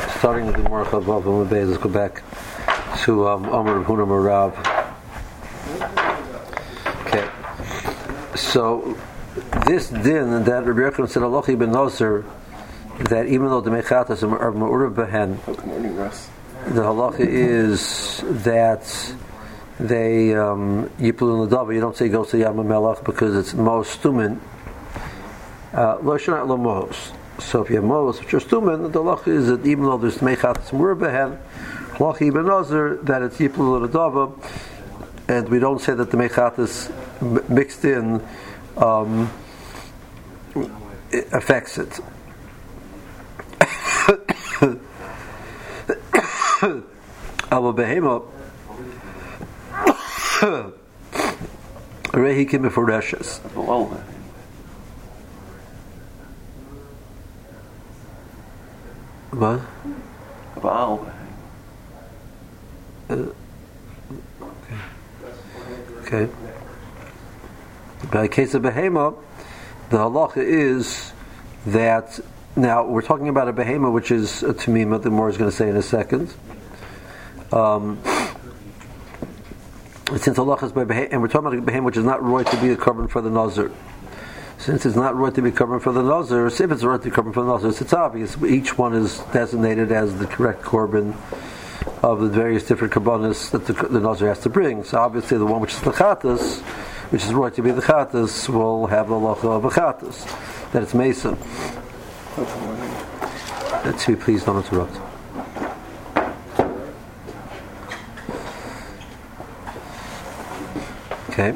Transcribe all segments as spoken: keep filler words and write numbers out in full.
starting with the Gemara Chavav and Mabez, let's go back to um, Amar Rav Huna Marav. Okay, so this din that Rabbi Yochanan said Alochi ben Nazir, that even though the mechatas are ma'urav behen, the halacha is that they um, yipul in the dava. You don't say go to Yam Melach because it's most stumin. Lo shenat lo mos. So if you have mos, which are stumin, the halacha is that even though there's mechatas ma'urav behen, halacha ben Nazir, that it's yipul in the dava, and we don't say that the mechatas mixed in um, it affects it. Our behema rehi kim meforeshes. What? Uh, okay. Okay. By the case of behema, the halacha is that now we're talking about a behema which is a tamima. The more is going to say in a second. Um, since halacha is by behema, and we're talking about a behema which is not right to be a carbon for the nazir. Since it's not right to be carbon for the nazir, if it's right to be carbon for the nazir, it's obvious. Each one is designated as the correct korban of the various different karbanos that the, the nazir has to bring. So obviously, the one which is the chatas, which is right to be the chatas, will have the halacha of a chatas, that it's mesa. Let's see, please don't interrupt. Okay.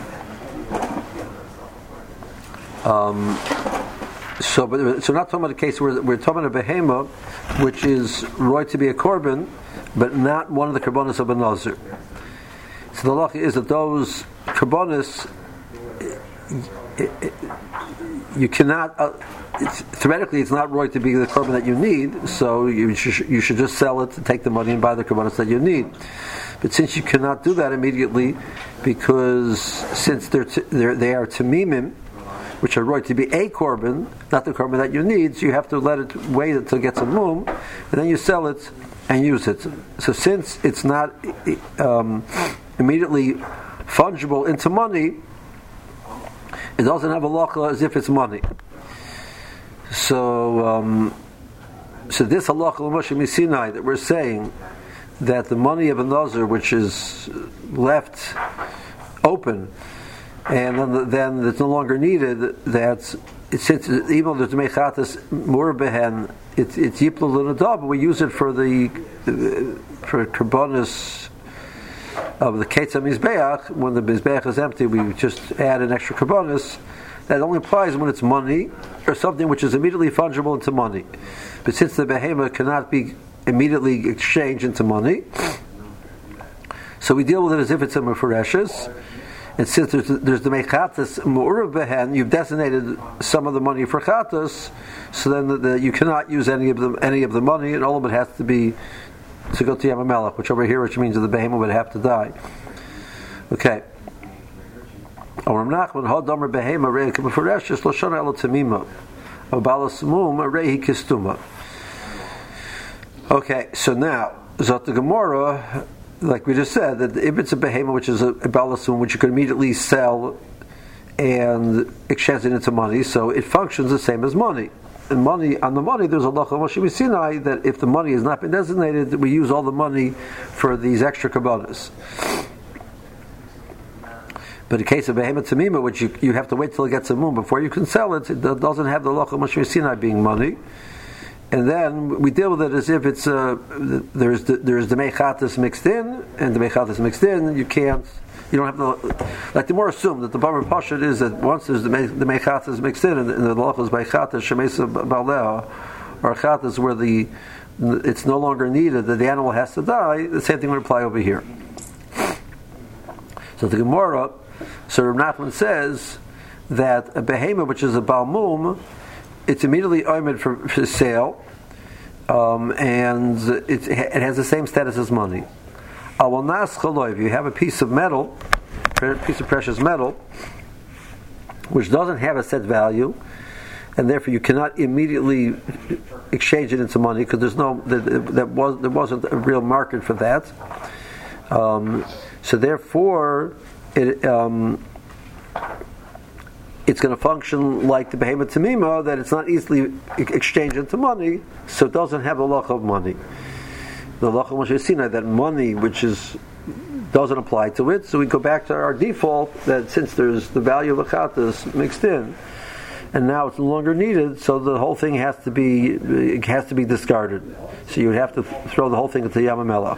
Um, so, but so not talking about a case where we're talking about a behema, which is right to be a korban, but not one of the karbanos of a nazir. So the halacha is that those karbanos, you cannot. Uh, it's, theoretically, it's not right to be the korban that you need. So you should, you should just sell it, take the money, and buy the karbanos that you need. But since you cannot do that immediately, because since they're, t- they're they are tamimim, which are right to be a korban, not the korban that you need, so you have to let it wait until it gets a mum, and then you sell it and use it. So since it's not um, immediately fungible into money, it doesn't have a halacha as if it's money. So, um, so this halacha l'Moshe Misinai that we're saying that the money of a nazir, which is left open, and then, then it's no longer needed, that it, since even though there's mechatas mur behen, it's it's yiplul l'nadav, but we use it for the for karbonis of the ketz mizbeach. When the mizbeach is empty, we just add an extra karbonis. That only applies when it's money or something which is immediately fungible into money. But since the behema cannot be immediately exchanged into money, so we deal with it as if it's a mefureshes. And since there's, there's the mechatas mu'urav behen, you've designated some of the money for chatas, so then the, the, you cannot use any of the any of the money, and all of it has to be to go to Yam Melech, which over here, which means that the behema would have to die. Okay. Okay, so now Zot the Gemara, like we just said, that if it's a behema which is a, a balasum which you could immediately sell and exchange it into money, so it functions the same as money. And money on the money, there's a halacha Moshe Sinai that if the money has not been designated, we use all the money for these extra kabbalas. But in the case of behema tamima, which you, you have to wait till it gets a moon before you can sell it, it doesn't have the halacha Moshe Sinai being money. And then we deal with it as if it's uh, there's the, there's the mechatas mixed in, and the mechatas mixed in, you can't, you don't have the, like the more assume that the Bava Pashut is that once there's the me, the mechatas mixed in, and the, and the halacha is by chatas shemesa baleh, or chatas where the it's no longer needed, that the animal has to die. The same thing would apply over here. So the Gemara, so Rav Nachman says that a behema which is a balmum, it's immediately omed for, for sale, um, and it, it has the same status as money. If you have a piece of metal, a piece of precious metal, which doesn't have a set value, and therefore you cannot immediately exchange it into money because there's no that, that was there wasn't a real market for that. Um, so therefore, it. Um, it's going to function like the behemoth tamima, that it's not easily exchanged into money, so it doesn't have the halacha of money. The halacha of Moshe Sinai, that money which is doesn't apply to it, so we go back to our default that since there's the value of achatas mixed in, and now it's no longer needed, so the whole thing has to be it has to be discarded. So you would have to throw the whole thing into Yam HaMelech.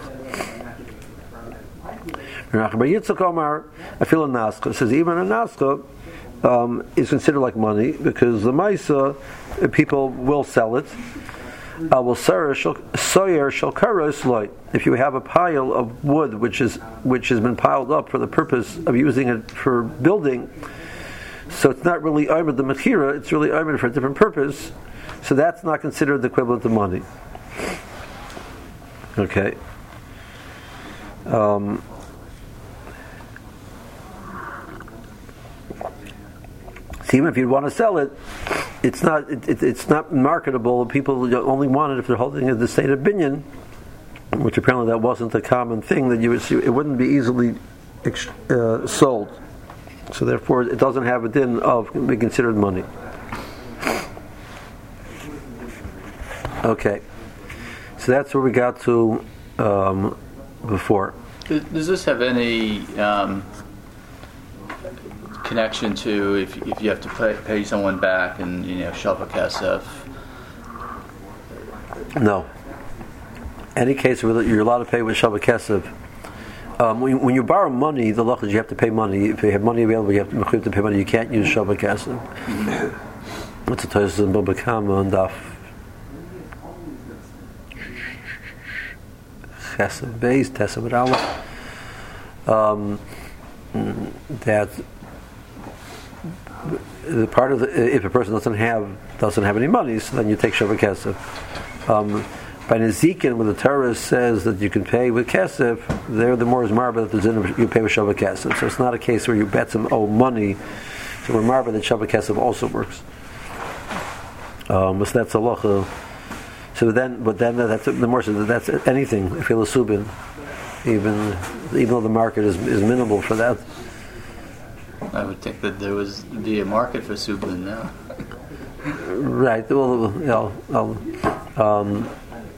Yitzchak Omar, I feel a naskha. It says even a naskha Um, is considered like money because the Maisa people will sell it. Uh, will soyer shall karos loy. If you have a pile of wood which is which has been piled up for the purpose of using it for building, so it's not really omer the mechira; it's really omer for a different purpose. So that's not considered the equivalent of money. Okay. Um, So even if you want to sell it, it's not it, it, it's not marketable. People only want it if they're holding it in the state of binyan, which apparently that wasn't a common thing that you would see. It wouldn't be easily uh, sold. So therefore, it doesn't have a din of being considered money. Okay, so that's where we got to um, before. Does this have any um, connection to if if you have to pay, pay someone back and you know shalva kesef? No. Any case where you're allowed to pay with shalva kesef. Um, when, when you borrow money, the law is you have to pay money. If you have money available, you have to, you have to pay money. You can't use shalva kesef. What's the Tosfos in Baba Kama and Daf Chesed Beis Tesem Aleph? Um, that. The part of the, if a person doesn't have doesn't have any money, so then you take shalva kesef. Um, by Nezikin, when the Torah says that you can pay with kesef, there the more is marba that there's in you pay with shalva kesef. So it's not a case where you bet some owe money. So we're marba that shalva kesef also works. Um, so that's halacha. So then, but then that's the more so that's anything. If you're a subin, even even though the market is is minimal for that. I would think that there was be a market for Subin now. Right. Well, you know, um,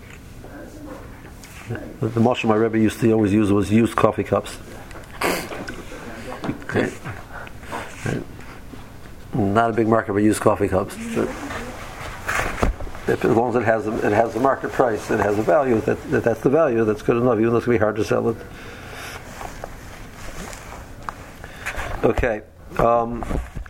the, the mashal my Rebbe used to always use was used coffee cups. Okay. Right. Not a big market for used coffee cups. But if, as long as it has a, it has a market price, it has a value. That, that that's the value. That's good enough. Even though it's going to be hard to sell it. Okay. Um,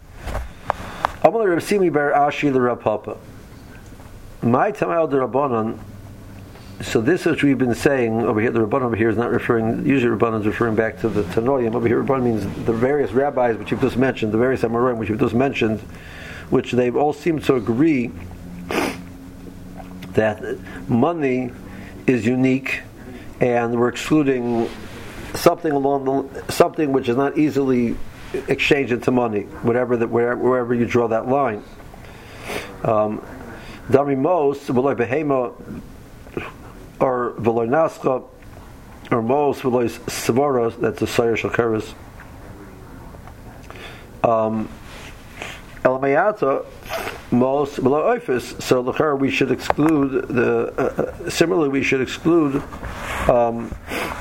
My Tamayel de Rabbanon. So this, which we've been saying over here, the Rabbanon over here is not referring. Usually, Rabbanon is referring back to the Tanoim. Over here, Rabbanon means the various rabbis which you've just mentioned, the various Amoraim which you've just mentioned, which they've all seemed to agree that money is unique, and we're excluding something along the something which is not easily exchange into money, whatever that wherever, wherever you draw that line. Um, Dami Mos, V'loy Behema, or V'loy Nascha, or Mos, V'loy Savoros, that's the Sayer Shalkeres. Um, Elamayata, Mos, V'loy Oifis, so L'char we should exclude the, uh, similarly we should exclude um,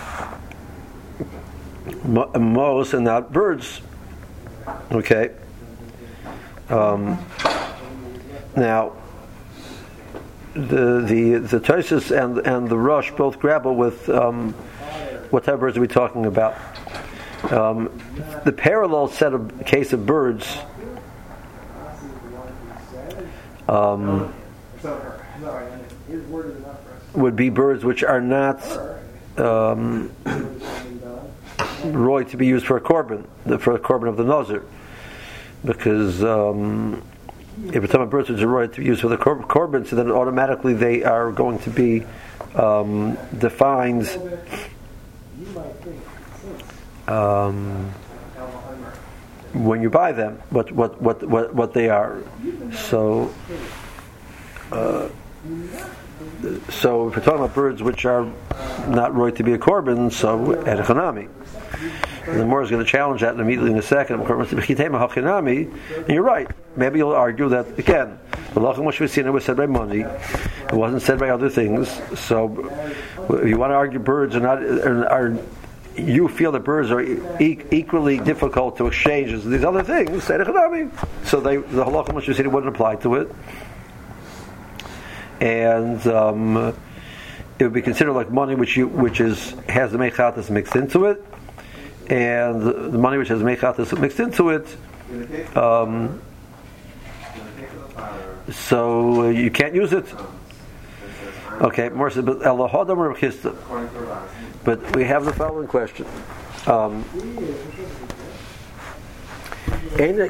Mos and not birds. Okay. Um, now, the the the Tosfos and and the Rosh both grapple with um, what type of birds are we talking about? Um, the parallel set of case of birds um, would be birds which are not um, roy to be used for a korban, for a korban of the Nazir, because um, if we're talking about birds which are roy to be used for the kor- korban, so then automatically they are going to be um, defined um, when you buy them, what what what what, what they are. So, uh, so if we're talking about birds which are not right to be a korban, so at a chanami. And the Gemara is going to challenge that immediately in a second. And you're right. Maybe you'll argue that again, the lachem Moshe was said by money; it wasn't said by other things. So, if you want to argue birds are not are, are you feel that birds are e- equally difficult to exchange as these other things, so they the halacha Moshe wouldn't apply to it, and um, it would be considered like money which you which is has the mechatas mixed into it. And the money which has mechatas mixed into it, um, so you can't use it. Okay, more so, but but we have the following question. Um, So you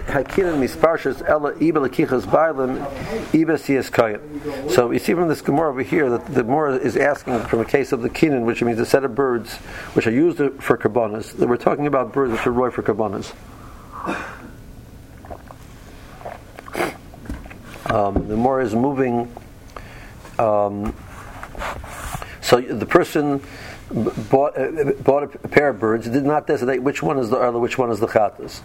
see from this Gemara over here that the Gemara is asking from a case of the kinan, which means a set of birds which are used for karbanos. That we're talking about birds which are roy for karbanos. Um, the Gemara is moving. Um, so the person bought uh, bought a pair of birds. Did not designate which one is the arla, which one is the chatas.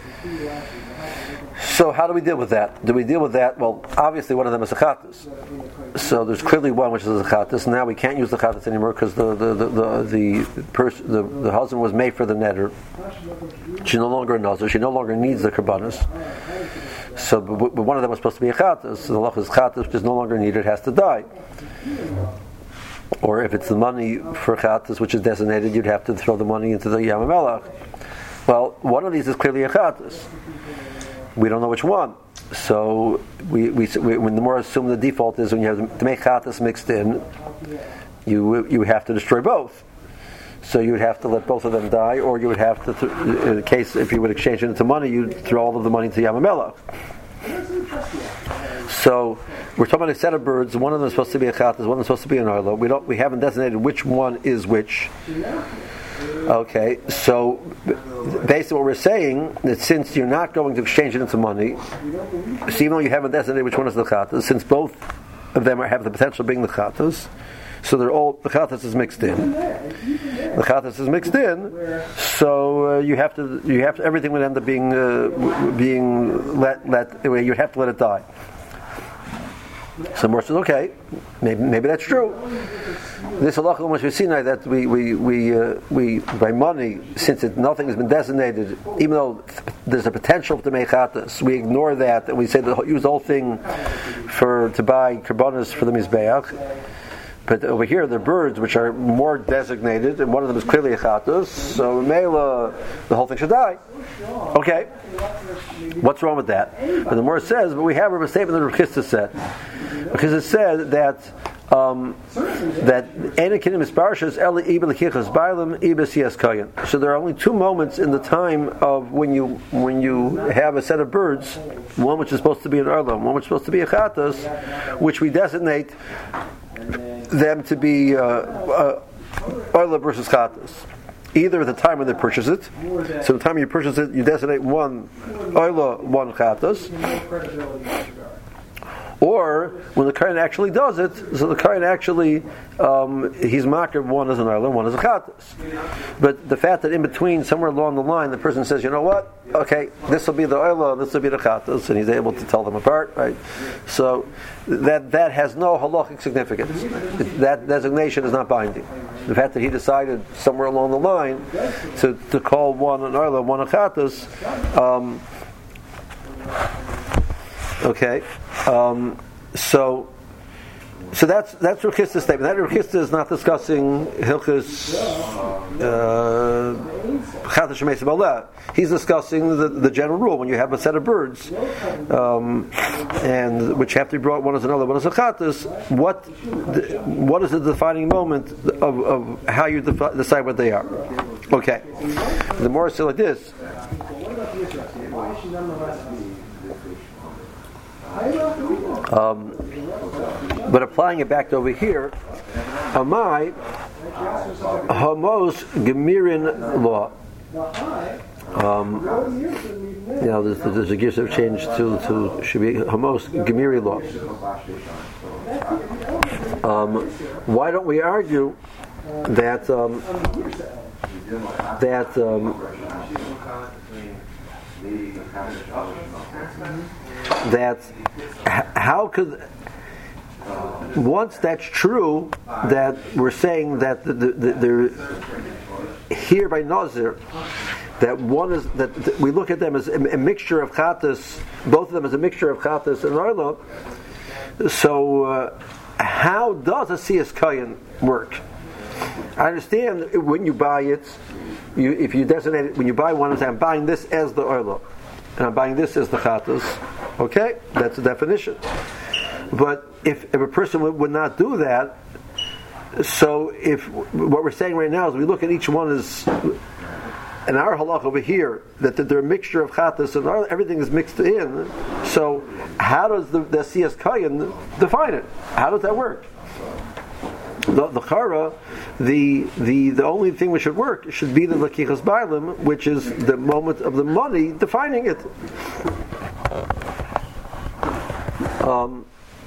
So how do we deal with that? Do we deal with that? Well, obviously one of them is a chatas. So there's clearly one which is a chatas. Now we can't use the chatas anymore because the the the the the, pers- the the husband was made for the neder. She no longer knows her. She no longer needs the karbanos. So, but, but one of them was supposed to be a chatas. So the lach is chatas, which is no longer needed, has to die. Or if it's the money for chatas which is designated, you'd have to throw the money into the Yam HaMelech. Well, one of these is clearly a chatas. We don't know which one. So we, we, we when the more assume the default is when you have to make chatas mixed in, you you have to destroy both. So you would have to let both of them die, or you would have to, th- in the case if you would exchange it into money, you'd throw all of the money into Yam HaMelech. So we're talking about a set of birds. One of them is supposed to be a chatas, one of them is supposed to be an arla. We don't, we haven't designated which one is which. Okay, so basically what we're saying that since you're not going to exchange it into money, so even though you haven't designated which one is the chatas, since both of them are, have the potential of being the chatas, so they're all the chatas is mixed in. The chatas is mixed in, so uh, you have to you have to everything would end up being uh, being let let you have to let it die. Some more says, okay, maybe maybe that's true. This halacha almost we see now that we we we uh, we by money, since it, nothing has been designated, even though there's a potential to make chatas, we ignore that and we say that use the whole thing for to buy karbanos for the mizbeach. But over here, the birds which are more designated, and one of them is clearly a chatas, so mela, the whole thing should die. Okay, what's wrong with that? But the Gemara says, but we have a statement that Rav Chisda said, because it said that um, that enikinim is parshas eli ibel kichas bailam ibes yes kayan. So there are only two moments in the time of when you when you have a set of birds, one which is supposed to be an arlam, one which is supposed to be a chatas, which we designate them to be uh, uh, arla versus chatas. Either at the time when they purchase it, so the time you purchase it, you designate one arla, one chatas, or when the Kohen actually does it, so the Kohen actually, um, he's makar one as an arla, one as a chatas. But the fact that in between, somewhere along the line, the person says, you know what, okay, this will be the arla, this will be the chatas, and he's able to tell them apart, right? So that that has no halachic significance. That designation is not binding. The fact that he decided somewhere along the line to, to call one an arla, one a chatas, um, okay, um, so so that's that's Rav Chisda's statement. That Rav Chisda is not discussing hilchos chatas shemeis baleh. He's discussing the, the general rule when you have a set of birds, um, and which have to be brought one as another, one as a chatas. What the, what is the defining moment of, of how you defi- decide what they are? Okay, the more say like this. Um, but applying it back to over here, Amai Homos Gemirin law. Um, you know, there's, there's a gift of change to to should be Hamos Gemiri law. Um, why don't we argue that um, that um, that how could once that's true that we're saying that the, the, the, the here by Nazir that one is that, that we look at them as a, a mixture of Chatas, both of them as a mixture of Chatas and Arla. So uh, how does a Siyas Kayan work? I understand when you buy it, you, if you designate it, when you buy one, I'm buying this as the Arla, and I'm buying this as the Chatas. Okay, that's the definition. But if, if a person would, would not do that, so if what we're saying right now is we look at each one as in our halach over here that they're a mixture of chatas and our, everything is mixed in. So how does the, the Siyas Kayan define it? How does that work? The, the chara, the the the only thing which should work should be the lakichas bailim, which is the moment of the money defining it. Um,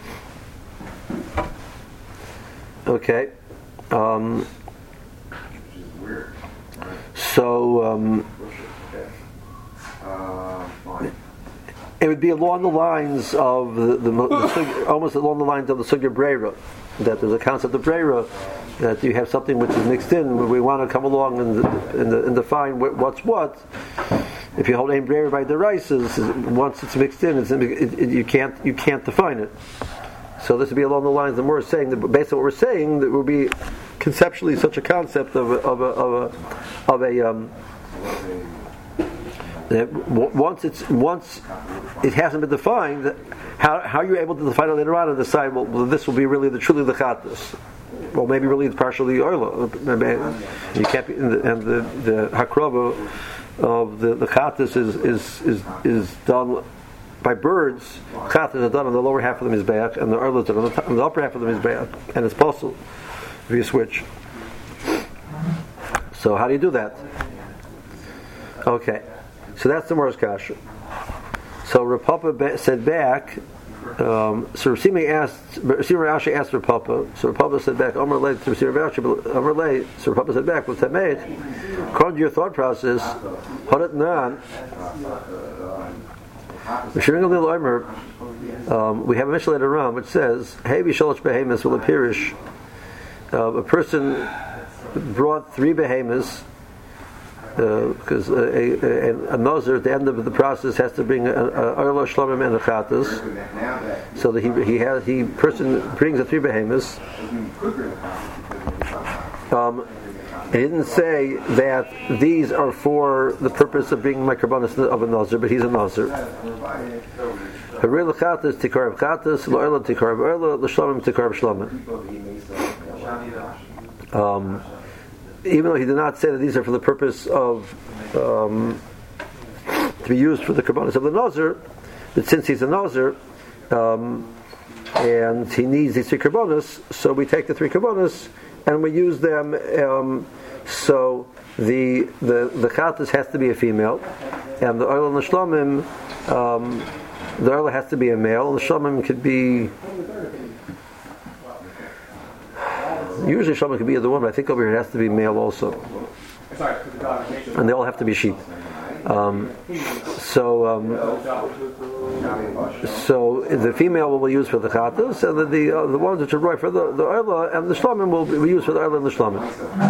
okay. Um, so um, it would be along the lines of the, the, the almost along the lines of the sugya breira, that there's a concept of breira that you have something which is mixed in. We want to come along and, and, and define what's what. If you hold aim breira by the rices, once it's mixed in, it's, it, it, you can't you can't define it. So this would be along the lines that we're saying that based on what we're saying, that would be conceptually such a concept of a, of a, of a, of a um, that once it's once it hasn't been defined, how how you're able to define it later on and decide, well, well this will be really the truly the chatas. Well, maybe really it's partially oila. You can't be, and the, and the, the hakrava of the the chatas is is is is done by birds. Chatas are done on the lower half of the mizbeach, and the oilas are on the, top, on the upper half of the mizbeach, and it's possible if you switch. So how do you do that? Okay, so that's the Mor's kasha. So Rav Papa said back. Um, so Rav Simi asked, Rav Ashi asked Rav Papa. So Rav Papa said back, Omer lay to Rav Ashi, Omer lay. So Rav Papa said back, what's that made? According to your thought process, Hadat Nan. Um, we have a Mishnah later on which says, "Hey, b'shalosh behemoths will appearish." Uh, a person brought three behemoths because uh, a, a, a nozer at the end of the process has to bring a oila shlomim and a chatas. So that he he has he person brings the three behemoths. Um, He didn't say that these are for the purpose of being microbanus of a nazir, but he's a nazir. Haril chatas tikar chatas, lo'ela tikar oila, l'shlomim tikar shlomim. Um, even though he did not say that these are for the purpose of um, to be used for the karbanos of the nazir, but since he's a nazir um, and he needs these three karbanos, so we take the three karbanos and we use them. Um, so the the the chatas has to be a female, and the oil and the shlomim, um, the oil has to be a male, and the shlomim could be. Usually, shlomim could be the one, but I think over here it has to be male also, and they all have to be sheep. Um, so, um, so the female will be used for the chatas, and the the, uh, the ones which are right for the the oila and the shlomim will be used for the oila and the shlomim.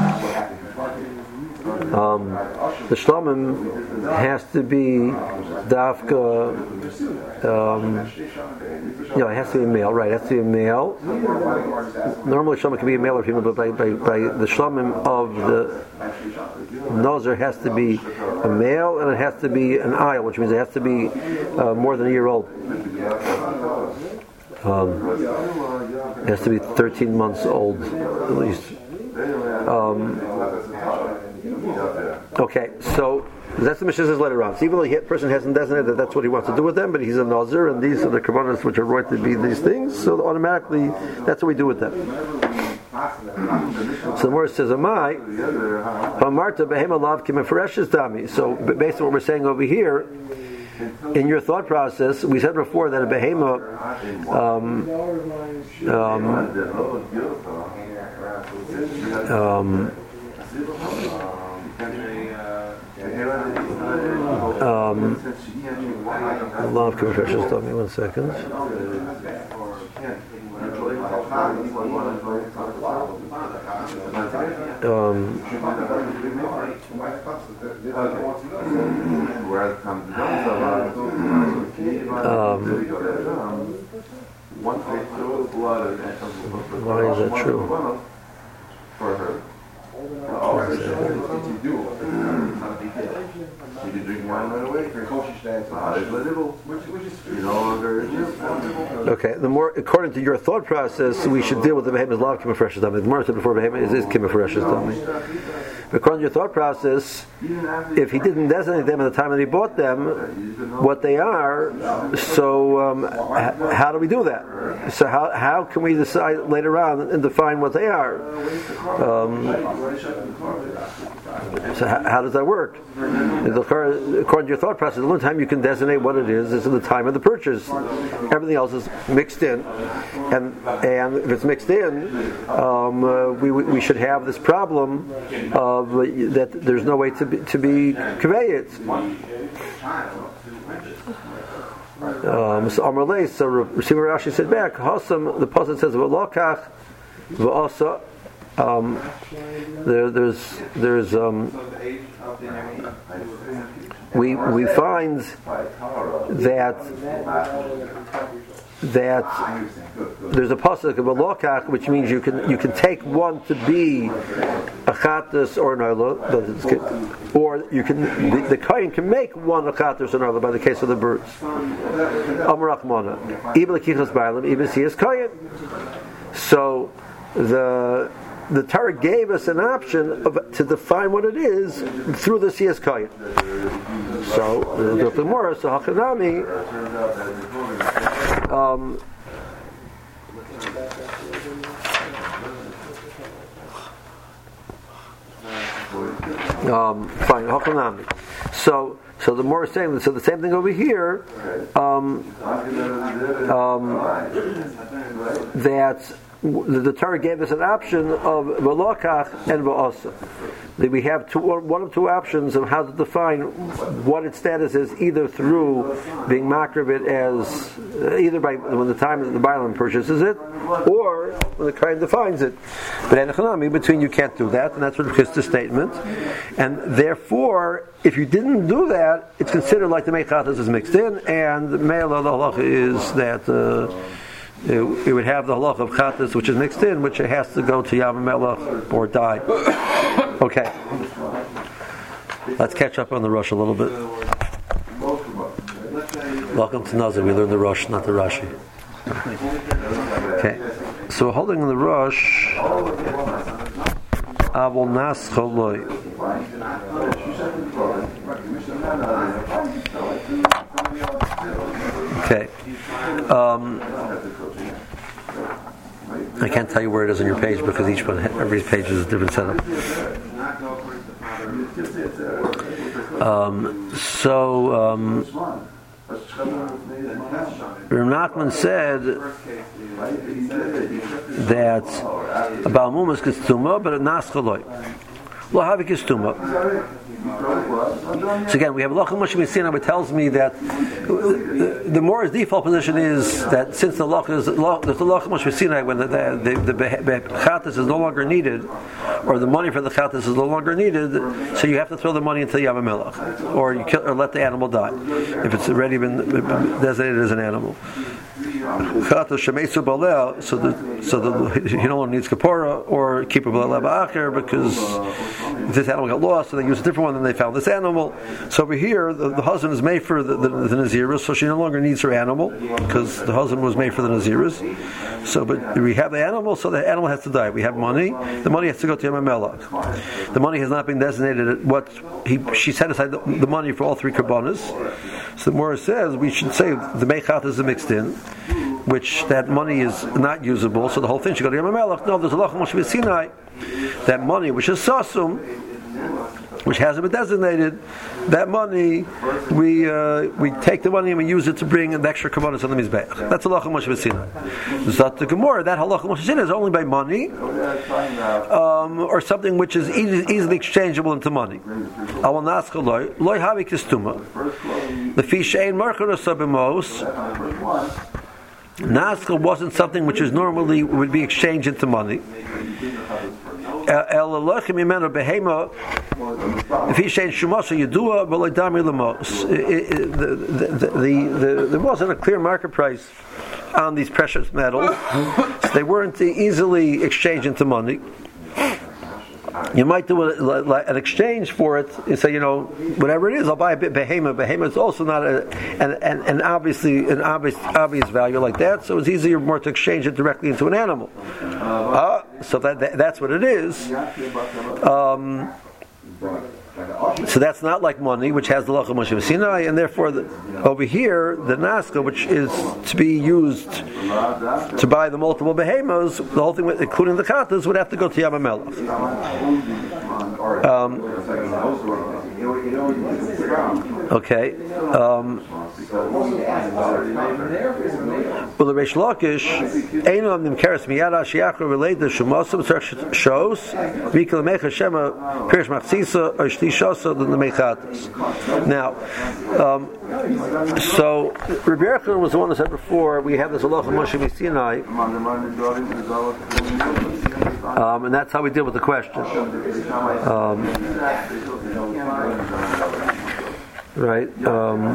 Um, the shlomim has to be dafka. Um, you know, it has to be a male, right? It has to be a male. Normally, shlomim can be a male or female, but by, by, by the shlomim of the nozer has to be a male, and it has to be an ayil, which means it has to be uh, more than a year old. Um, it has to be thirteen months old, at least. Um, okay, so that's the Mishnah says later on. So even though the person hasn't designated that that's what he wants to do with them, but he's a nazir, and these are the karbanos which are right to be these things, so automatically that's what we do with them. So the word says, "Amai, Marta behema lav kimefereshes dami." So based on what we're saying over here, in your thought process, we said before that a behema um, um, um, um, lav kimefereshes dami. One second. Um, um, why is that true? For her. You can drink wine right away. Okay, the more according to your thought process, we should deal with the behemoth lav kimafreshes dami. The more said before behemoth is this kimafreshes dami. According to your thought process, if he didn't designate them at the time that he bought them, what they are, so um, h- how do we do that? So how how can we decide later on and define what they are? Um, so how, how does that work? According to your thought process, the only time you can designate what it is is at the time of the purchase. Everything else is mixed in, and and if it's mixed in, um, uh, we we should have this problem of uh, that there's no way to be to be conveyed. Um, so Amalei, so Receiver Rashi said back, Hasam, the pasuk says v'lokach v'asa. Um, there, there's there's um, we we find that that there's a pasuk of a lokach, which means you can you can take one to be a chatas or an oila, or you can the, the kohen can make one a chatas or an oila by the case of the birds. Amrachmana, even lekichas bailam, even si is kohen. So the The Torah gave us an option of, to define what it is through the Siyas Kohen. So, the Gemara, so Hachanami, um, um, fine, Hachanami. So, so the more is saying, so the same thing over here, um, um, that The, the Torah gave us an option of v'lokach and v'asa. We have two, one of two options of how to define what its status is, either through being makrivit as either by when the time that the Bailam purchases it, or when the Kohen defines it. But in economy, between you can't do that, and that's what is the statement. And therefore, if you didn't do that, it's considered like the mechatas is mixed in, and the me'ala the halacha is that. Uh, It, it would have the halach of chatas, which is mixed in, which it has to go to Yam Melech or die. Okay, let's catch up on the Rosh a little bit. Welcome to Nazir. We learned the Rosh, not the Rashi. Okay, so we're holding the Rosh. Avol nas choloi. Okay. Um, I can't tell you where it is on your page because each one, every page is a different setup. Um, so, um, Rav Nachman said that a Baal Mumas gets tumah, but a nas choloi. Lo havik is tumah. So again, we have Lachim Moshe Messina, which tells me that the, the more default position is that since the Lach is the Lachim Moshe Messina, when the the, the, the chatas is no longer needed, or the money for the chatas is no longer needed, so you have to throw the money into the Yam Melech, or you kill, or let the animal die if it's already been designated as an animal. So the so the he no longer needs kapora or keep a b'acher because if this animal got lost, so they use a different one, and they found this animal. So over here, the, the husband is made for the, the, the Nazirus, so she no longer needs her animal because the husband was made for the Nazirus. So, but we have the animal, so the animal has to die. We have money; the money has to go to Yam Melech. The money has not been designated at what he she set aside the, the money for all three karbanos. So the Morah says we should say the mechat is mixed in. which that money is not usable, so the whole thing should go to Yam HaMelech. No, there's a Halacha Moshe Sinai. That money, which is Sasum, which hasn't been designated, that money, we uh, we take the money and we use it to bring an extra kavanas on the Mizbeach. That's Halacha Moshe Sinai. Zot the Gemara, that Halacha Moshe Sinai is only by money, um, or something which is easy, easily exchangeable into money. Awal Naskha loy, loy havi kistuma. The fish ein marchor sabemos. Naskha wasn't something which is normally would be exchanged into money. El Elohim imenu behema. If he changed shumasa yedua, but like dami lemos, there wasn't a clear market price on these precious metals, so they weren't easily exchanged into money. You might do a, like an exchange for it and say, you know, whatever it is, I'll buy a bit behema. Behema is also not a, an, an, an obviously an obvious obvious value like that, so it's easier more to exchange it directly into an animal. Uh, so that, that that's what it is. Um, So that's not like money, which has the Halacha Moshe Sinai, and therefore the, over here the Naska, which is to be used to buy the multiple behemos, the whole thing, including the katas, would have to go to Yam HaMelech. Um, okay. Um, well, the Reish Lakish, Einam Nimkeres Miyada Shiachar related to Shumasim shows Mikal Mecha Shema Pirish Machsisa or Shlishasa than the Mechatas. Now, um, so Rabbi Yochanan was the one that said before we have this Halacha Moshe Sinai, um, and that's how we deal with the question. Um, right. Um,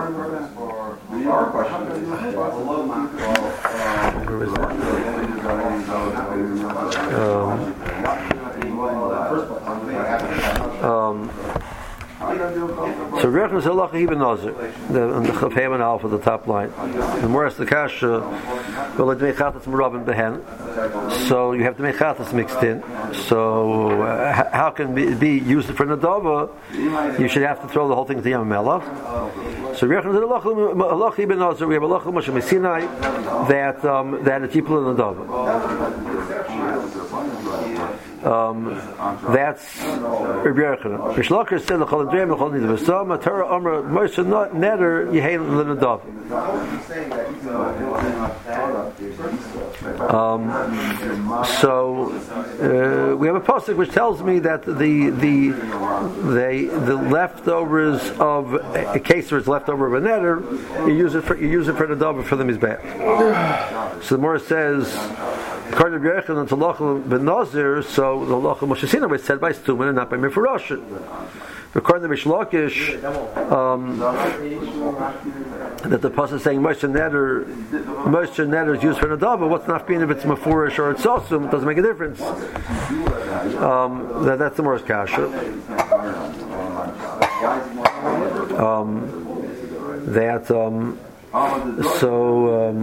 where is that? Um, um, so Rechon is halacha even nazir, on the Chafayim and Alpha, the top line. The Moras the Kasha, well, the mechatas merabim behen. So you have the mechatas mixed in. So uh, how can it be used for nadava? You should have to throw the whole thing to Yam HaMelech. So Rechon is halacha even nazir. We have halacha Moshe Sinai that um, that it's people in nadava. Um, that's Rabbi Yochanan. Reish Lakish said, "L'chol adreim l'chol nidvasam." Torah Amar Moshe Neder Yehein l'Nadav. Um So uh, we have a pasuk which tells me that the the the the leftovers of a case where it's leftover of a neder, you use it for you use it for the Nadav for the mizbeach. So the Morah says, according to Rabbi Yochanan, it's halacha ben nazir, so the halacha Moshe Sinai was said by Stuman and not by Mefarashim. According to Reish Lakish, um, that the pasuk is saying Moshe Neder, Moshe Neder is used for Nadava. What's not being if it's Mefurish or it's Sosum? It doesn't make a difference. Um, that, that's the Morris Kasha. Um, that. Um, So um,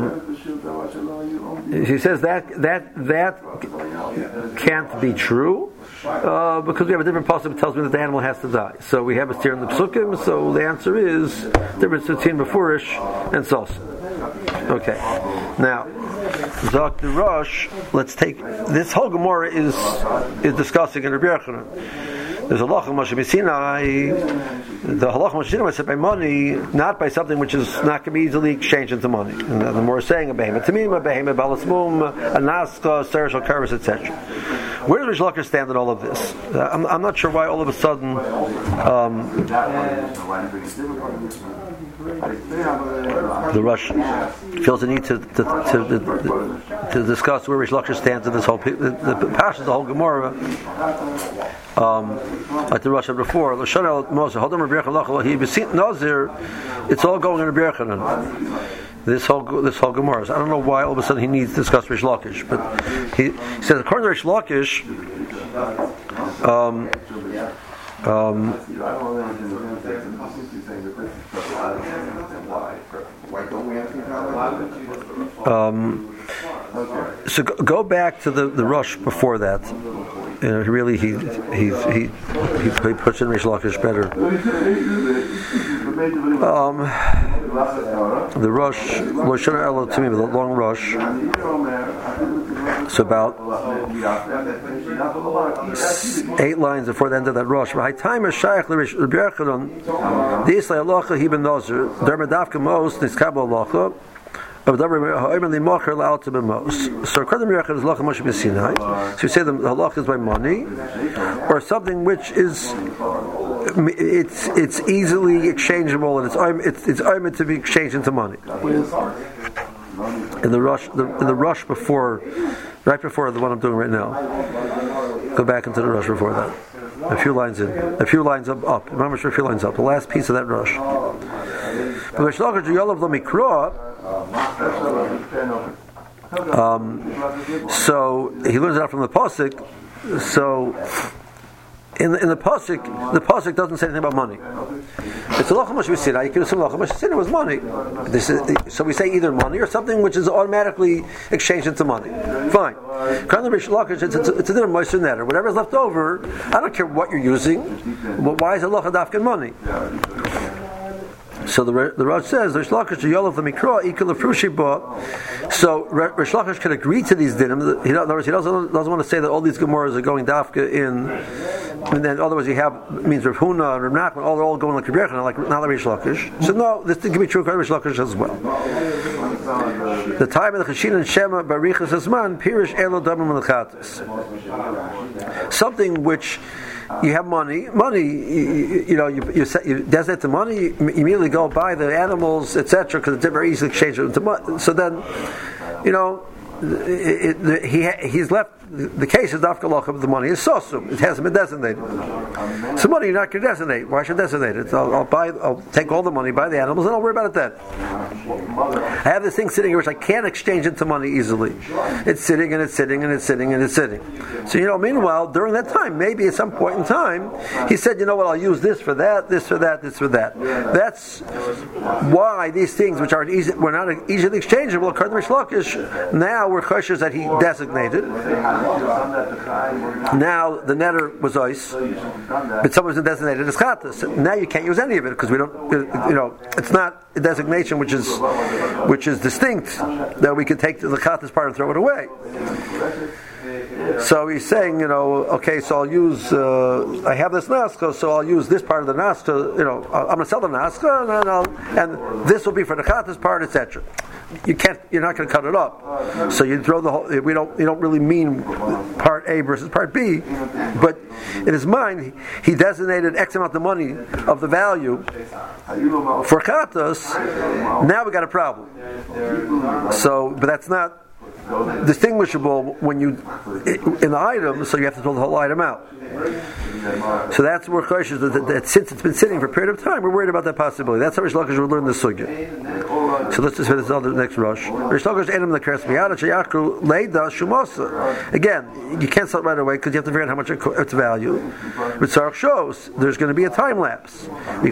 he says that that that can't be true uh, because we have a different passage that tells me that the animal has to die. So we have a steer in the psukim. So the answer is difference between Mefurish and Sos. Okay, now Zok the Rosh. Let's take this whole Gemara is is discussing in Rabbi Yochanan. There's a halacha Moshe Sinai. The halacha Moshe Sinai was said by money, not by something which is not going to be easily exchanged into money. And the more saying a behema, tamim, a behema, balasmum, a naska, serish al karvus, et cetera. Where does Reish Lakish stand in all of this? Uh, I'm, I'm not sure why all of a sudden. Um, the Rush feels the need to to, to, to, to discuss where Reish Lakish stands in this whole the, the, the passage, the whole Gemara. Um, like the Rush said before, it's all going in Rabbi Yochanan. This whole this whole Gemara. I don't know why all of a sudden he needs to discuss Reish Lakish, but he, he says according to Reish Lakish. Um, um, um, so go, go back to the, the Rush before that. You know, he really he he he he, he puts in Reish Lakish better. Um, the Rosh Lo Shana Elo to me, the long Rosh. So about eight lines before the end of that Rosh. The Islay Halacha He Ben Nozer Dermadavka Mos Niskabo Halacha. So according to Mirachah, is halacha Moshe Sinai. So you say the halacha is by money, or something which is it's it's easily exchangeable and it's it's it's oimid to be exchanged into money. In the rush, the, in the rush before, right before the one I'm doing right now. Go back into the rush before that. A few lines in, a few lines up, up. Remember, a few lines up. The last piece of that rush. Um, so he learns it out from the pasuk. So in the, in the pasuk, the pasuk doesn't say anything about money. It's a halacha Moshe Sinai. You can assume halacha Moshe Sinai was money. This is, so we say either money or something which is automatically exchanged into money. Fine. It's, it's, it's a different Moshe Netter. Whatever's left over, I don't care what you're using. But why is it halacha dafka money? So the the Rosh says Rish Lakish Yolav the Mikra equal Frushi Ba. So Rish Lakish can agree to these dinim. He, in other words, he doesn't doesn't want to say that all these Gemaras are going dafka in, and then otherwise you have means Rav Huna and Rav Nachman all they're all going like Rebbe Yochanan, like not like Rish Lakish. So no, this thing can be true for Rish Lakish as well. The time of the Chashin and Shema Barichas Asman Pirish Elo Damim Lechatis. Something which. You have money, money. You, you know, you, you, you designate the money. You immediately go buy the animals, et cetera, because it's very easy to exchange it into money. So then, you know, it, it, he he's left. The case is dafka locha, but the money is sosum. It hasn't been designated. So money you're not going to designate. Why should I designate it? I'll, I'll buy. I'll take all the money, buy the animals, and I'll worry about it then. I have this thing sitting here which I can't exchange into money easily. It's sitting and it's sitting and it's sitting and it's sitting. So you know, meanwhile, during that time, maybe at some point in time, he said, you know what? I'll use this for that, this for that, this for that. That's why these things which are easy, were not easily exchangeable, according to Rish Lakish, now we're kosher that he designated. Now the netter was ice, but someone was designated as chatas. Now you can't use any of it because we don't. You know, it's not a designation which is which is distinct that we can take the chatas part and throw it away. So he's saying, you know, okay, so I'll use, uh, I have this naska, so I'll use this part of the naska, you know, I'm going to sell the naska, and, then I'll, and this will be for the chatas part, et cetera. You can't, you're not going to cut it up. So you throw the whole, we don't, you don't really mean part A versus part B, but in his mind, he designated X amount of money of the value for chatas. Now we got a problem. So, but that's not distinguishable when you in the item, so you have to throw the whole item out. So that's where Choshesh that, that, that since it's been sitting for a period of time, we're worried about that possibility. That's how Rish Lakish will learn the sugya. So let's just finish the next rush. Rish Lakish enim lekeres miyada sheyakru leida shumasa. Again, you can't start right away because you have to figure out how much it's value. But Tzarech shows there's going to be a time lapse.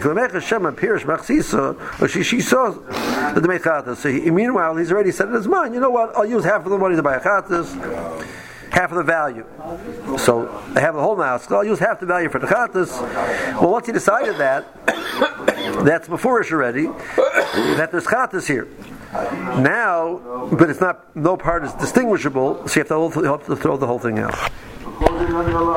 So he, meanwhile, he's already set in his mind. You know what? I'll use half of the money to buy a chatas. Half of the value. So I have the whole nask. I'll use half the value for the chatas. Well, once he decided that, that's before Ish already, that there's chatas here. Now, but it's not, no part is distinguishable, so you have to, you have to throw the whole thing out.